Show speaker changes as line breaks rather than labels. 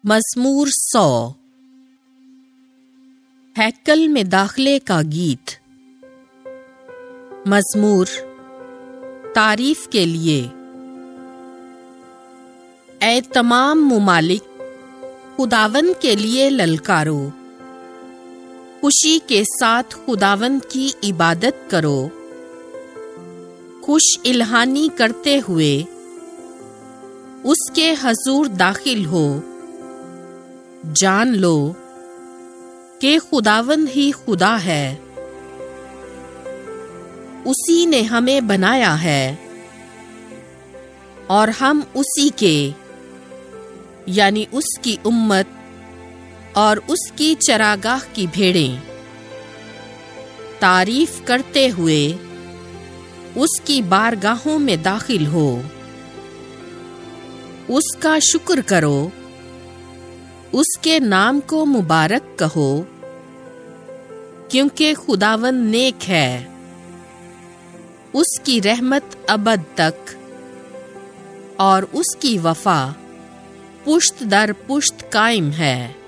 मज़मूर 100। हैकल में दाखिले का गीत। मज़मूर तारीफ के लिए। ऐ तमाम मुमालिक, खुदावंद के लिए ललकारो, खुशी के साथ खुदावंद की इबादत करो। खुश इल्हानी करते हुए उसके हजूर दाखिल हो। जान लो कि खुदावंद ही खुदा है। उसी ने हमें बनाया है और हम उसी के यानी उसकी उम्मत और उसकी चरागाह की भेड़ें। तारीफ करते हुए उसकी बारगाहों में दाखिल हो। उसका शुक्र करो, उसके नाम को मुबारक कहो, क्योंकि खुदावंद नेक है। उसकी रहमत अबद तक और उसकी वफा पुश्त दर पुश्त कायम है।